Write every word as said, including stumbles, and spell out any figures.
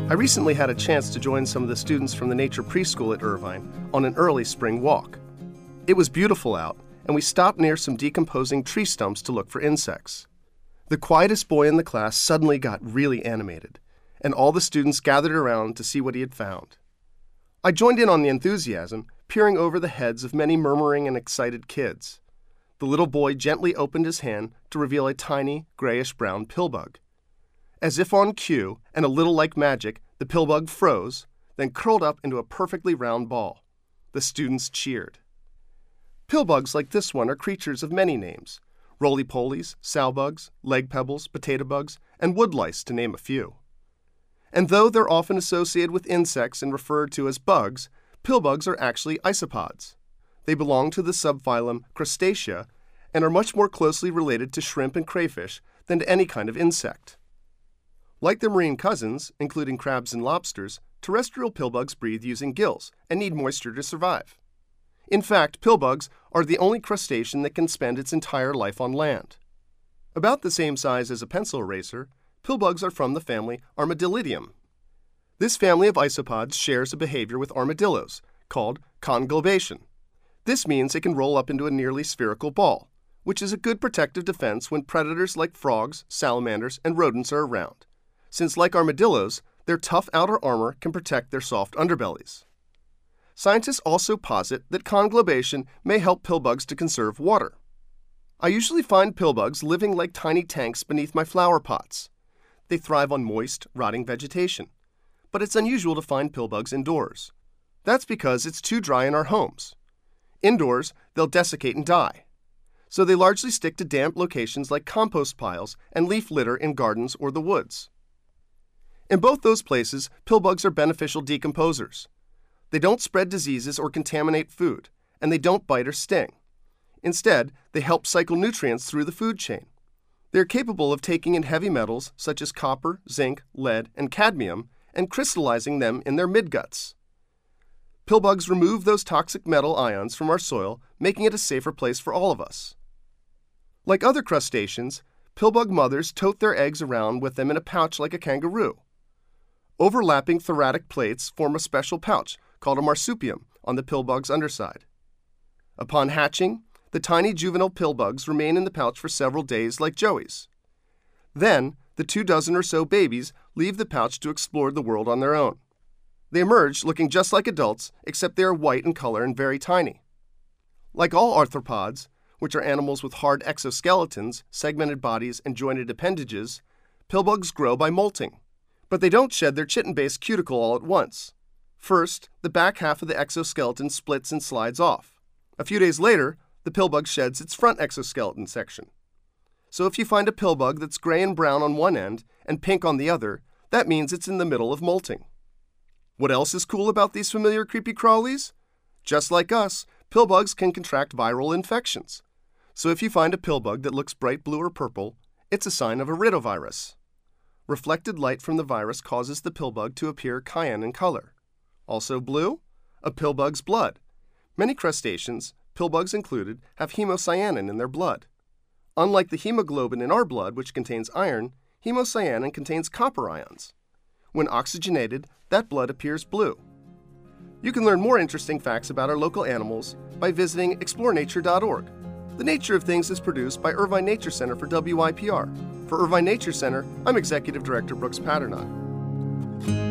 I recently had a chance to join some of the students from the nature preschool at Irvine on an early spring walk. It was beautiful out, and we stopped near some decomposing tree stumps to look for insects. The quietest boy in the class suddenly got really animated, and all the students gathered around to see what he had found. I joined in on the enthusiasm, peering over the heads of many murmuring and excited kids. The little boy gently opened his hand to reveal a tiny, grayish-brown pillbug. As if on cue, and a little like magic, the pillbug froze, then curled up into a perfectly round ball. The students cheered. Pillbugs like this one are creatures of many names: roly-polies, sowbugs, leg pebbles, potato bugs, and woodlice, to name a few. And though they're often associated with insects and referred to as bugs, pillbugs are actually isopods. They belong to the subphylum Crustacea and are much more closely related to shrimp and crayfish than to any kind of insect. Like their marine cousins, including crabs and lobsters, terrestrial pillbugs breathe using gills and need moisture to survive. In fact, pillbugs are the only crustacean that can spend its entire life on land. About the same size as a pencil eraser, pillbugs are from the family Armadillidium. This family of isopods shares a behavior with armadillos, called conglobation. This means it can roll up into a nearly spherical ball, which is a good protective defense when predators like frogs, salamanders, and rodents are around, since like armadillos, their tough outer armor can protect their soft underbellies. Scientists also posit that conglobation may help pillbugs to conserve water. I usually find pillbugs living like tiny tanks beneath my flower pots. They thrive on moist, rotting vegetation. But it's unusual to find pillbugs indoors. That's because it's too dry in our homes. Indoors, they'll desiccate and die. So they largely stick to damp locations like compost piles and leaf litter in gardens or the woods. In both those places, pillbugs are beneficial decomposers. They don't spread diseases or contaminate food, and they don't bite or sting. Instead, they help cycle nutrients through the food chain. They're capable of taking in heavy metals such as copper, zinc, lead, and cadmium and crystallizing them in their midguts. Pillbugs remove those toxic metal ions from our soil, making it a safer place for all of us. Like other crustaceans, pillbug mothers tote their eggs around with them in a pouch like a kangaroo. Overlapping thoracic plates form a special pouch called a marsupium on the pillbug's underside. Upon hatching, the tiny juvenile pillbugs remain in the pouch for several days like joeys. Then, the two dozen or so babies leave the pouch to explore the world on their own. They emerge looking just like adults, except they are white in color and very tiny. Like all arthropods, which are animals with hard exoskeletons, segmented bodies, and jointed appendages, pillbugs grow by molting. But they don't shed their chitin-based cuticle all at once. First, the back half of the exoskeleton splits and slides off. A few days later, the pillbug sheds its front exoskeleton section. So if you find a pillbug that's gray and brown on one end and pink on the other, that means it's in the middle of molting. What else is cool about these familiar creepy crawlies? Just like us, pillbugs can contract viral infections. So if you find a pillbug that looks bright blue or purple, it's a sign of iridovirus. Reflected light from the virus causes the pillbug to appear cyan in color. Also blue? A pillbug's blood. Many crustaceans, pillbugs included, have hemocyanin in their blood. Unlike the hemoglobin in our blood, which contains iron, hemocyanin contains copper ions. When oxygenated, that blood appears blue. You can learn more interesting facts about our local animals by visiting explore nature dot org. The Nature of Things is produced by Irvine Nature Center for W I P R. For Irvine Nature Center, I'm Executive Director Brooks Patternot.